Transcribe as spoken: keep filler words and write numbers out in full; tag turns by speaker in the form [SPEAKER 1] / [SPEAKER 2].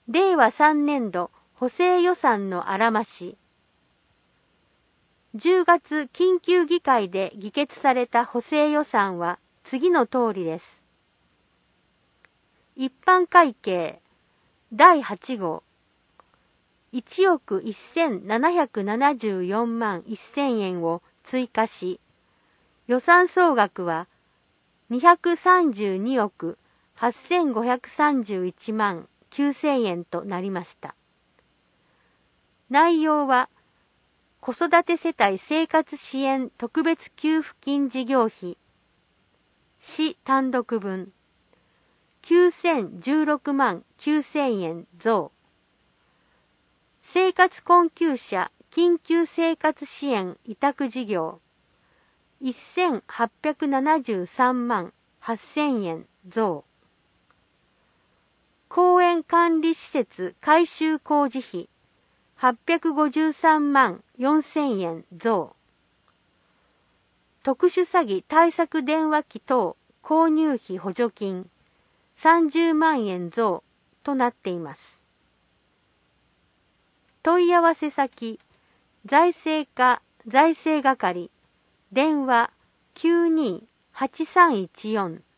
[SPEAKER 1] れいわさんねんど補正予算のあらまし。じゅうがつ緊急議会で議決された補正予算は次の通りです。一般会計だいはちごういちおくせんななひゃくななじゅうよんまんせんえんを追加し、予算総額はにひゃくさんじゅうにおくはっせんごひゃくさんじゅういちまんきゅうせんえんとなりました。内容は、子育て世帯生活支援特別給付金事業費、市単独分、きゅうせんじゅうろくまんきゅうせんえん増、生活困窮者緊急生活支援委託事業、せんはっぴゃくななじゅうさんまんはっせんえん増、公園管理施設改修工事費はっぴゃくごじゅうさんまんよんせんえん増、特殊詐欺対策電話機等購入費補助金さんじゅうまんえん増となっています。問い合わせ先、財政課財政係、電話 きゅうにーはちさんいちよん